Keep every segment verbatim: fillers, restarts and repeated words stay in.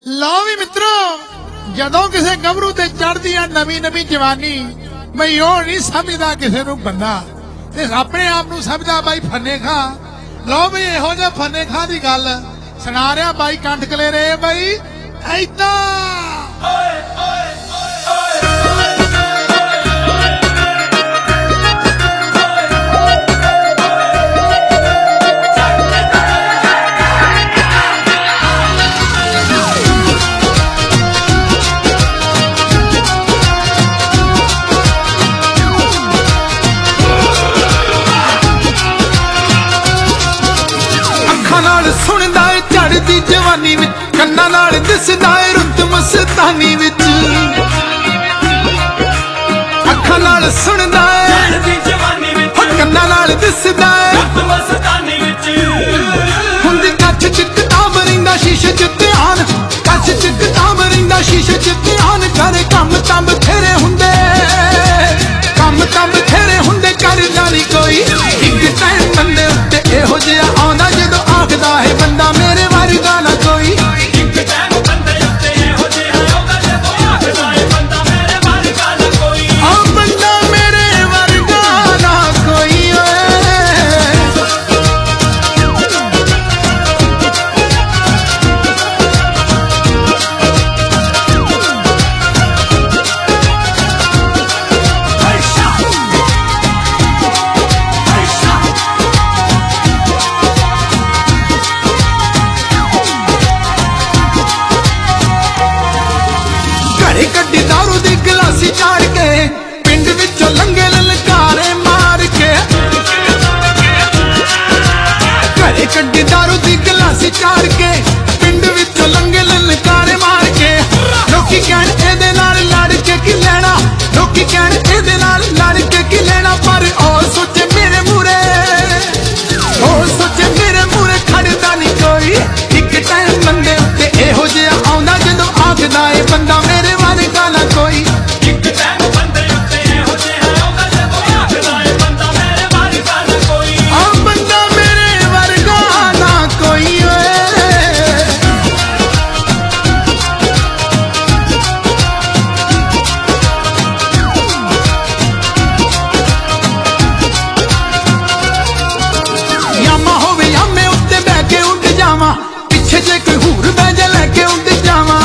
लो भी मित्रों, जदों किसी गभरू ते चढ़दी आ नवी नवी जवानी, मैं ओ नहीं समझदा किसी नूं बंदा ते अपने आप नूं समझदा बाई फन्ने खां। लो भी इहो जिहा फन्ने खां दी गल सुना रहा बाई कंठ कलेरे बाई ऐदां। सुनदा है चढ़दी जवानी विच, कन्ना नाल दिसदा है रुत मस्तानी विच। अखां नाल सुनदा है चढ़दी जवानी विच, कन्ना नाल दिसदा है रुत मस्तानी विच। हुंदी कच्छ च किताब रहिंदा शीशे च ध्यान, कच्छ च किताब रहिंदा शीशे च ध्यान। करे कम तां बथेरे हुंदे, कम तां बथेरे हुंदे, करदा नहीं कोई। इक टाइम बंदे उत्ते इहो जिहा आउंदा जदों आखदा है बंदा मेरे वर्गा ना कोई। इक टाइम बंदे उत्ते इहो जिहा आउंदा जदों आखदा है बंदा मेरे वर्गा ना कोई। आ बंदा मेरे वर्गा ना कोई। कड्डी दारू दी गिलासी चाड़ के पिंड विचों लंघे ललकारे मार के। घरे कड्डी दारू दी गिलासी चाड़ के पिंड विचों लंघे ललकारे मार के। लोकी कहण इहदे नाल लड़ के की लेना, लोकी कहण इहदे नाल लड़ के की लेना। पर ओ सोचे मेरे मूरे, ओ सोचे मेरे मूरे खड़दा नहीं कोई। इक टाइम बंदे उत्ते इहो जिहा आउंदा जदों आखदा है बंदा मेरे वर्गा ना कोई। इक टाइम बंदे उत्ते इहो जिहा आउंदा जदों आखदा है बंदा मेरे वर्गा ना कोई। आ बंदा मेरे वर्गा ना कोई। यामा होवे यामे उत्ते बह के उड़ जावां, पिछे जे कोई हूर बह जा लैके उड़ जावां।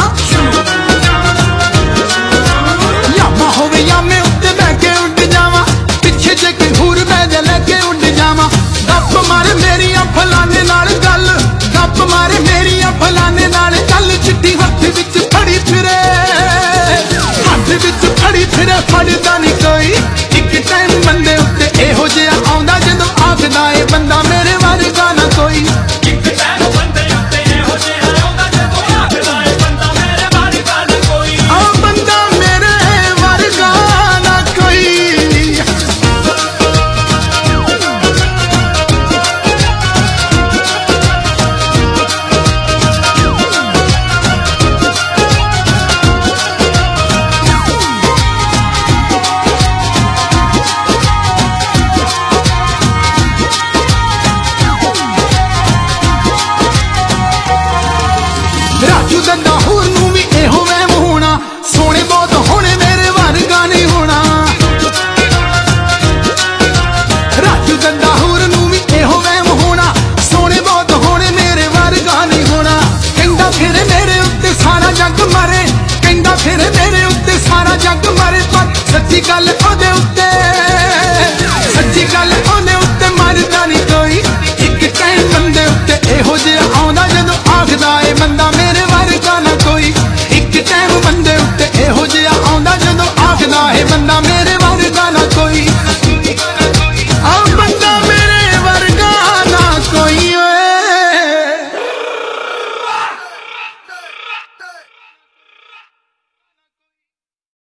यामा होवे यामे उत्ते बह के उड़ जावां, पिछे जे कोई हूर बह जा लैके उड़ जावां। गप मारे मेरियां फलाने नाल गल, गप मारे मेरियां फलाने नाल गल। चिट्ठी हत्थ विच फड़ी फिरे, हत्थ विच फड़ी फिरे, फड़दा नहीं कोई। इक टाइम बंदे उत्ते इहो जिहा आउंदा जदों आखदा है बंदा मेरे वर्गा ना कोई। इक टाइम बंदे उत्ते इहो जिहा आउंदा जदों आखदा है बंदा मेरे वर्गा ना कोई। आ बंदा मेरे वर्गा ना कोई। राजू दंदा होर नूं भी इहो वहम होना, सोने बहुत होने मेरे वर्गा नहीं होना। राजू दंदा होर नूं भी इहो वहम होना, सोने बहुत होने मेरे वर्गा नहीं होना। कहंदा फिर मेरे उत्ते सारा जग मरे, कहंदा फिर मेरे उत्ते सारा जग मरे। पर सच्ची गल ओदे उत्ते